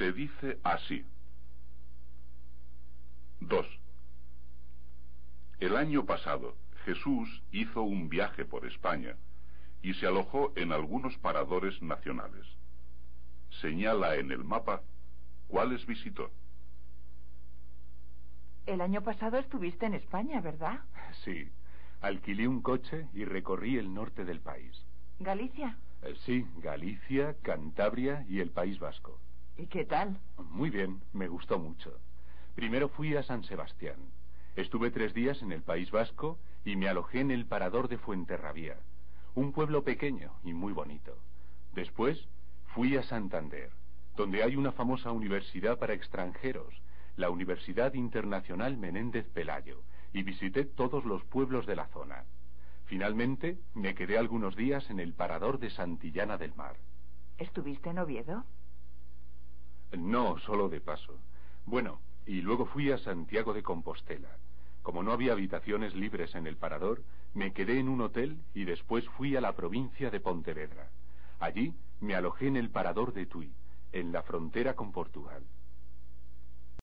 Se dice así. 2. El año pasado, Jesús hizo un viaje por España y se alojó en algunos paradores nacionales. Señala en el mapa cuáles visitó. El año pasado estuviste en España, ¿verdad? Sí. Alquilé un coche y recorrí el norte del país. ¿Galicia? Sí, Galicia, Cantabria y el País Vasco. ¿Y qué tal? Muy bien, me gustó mucho. Primero fui a San Sebastián. Estuve 3 días en el País Vasco y me alojé en el parador de Fuenterrabía, un pueblo pequeño y muy bonito. Después fui a Santander, donde hay una famosa universidad para extranjeros, la Universidad Internacional Menéndez Pelayo, y visité todos los pueblos de la zona. Finalmente, me quedé algunos días en el parador de Santillana del Mar. ¿Estuviste en Oviedo? No, solo de paso. Bueno, y luego fui a Santiago de Compostela. Como no había habitaciones libres en el parador, me quedé en un hotel y después fui a la provincia de Pontevedra. Allí me alojé en el parador de Tui, en la frontera con Portugal.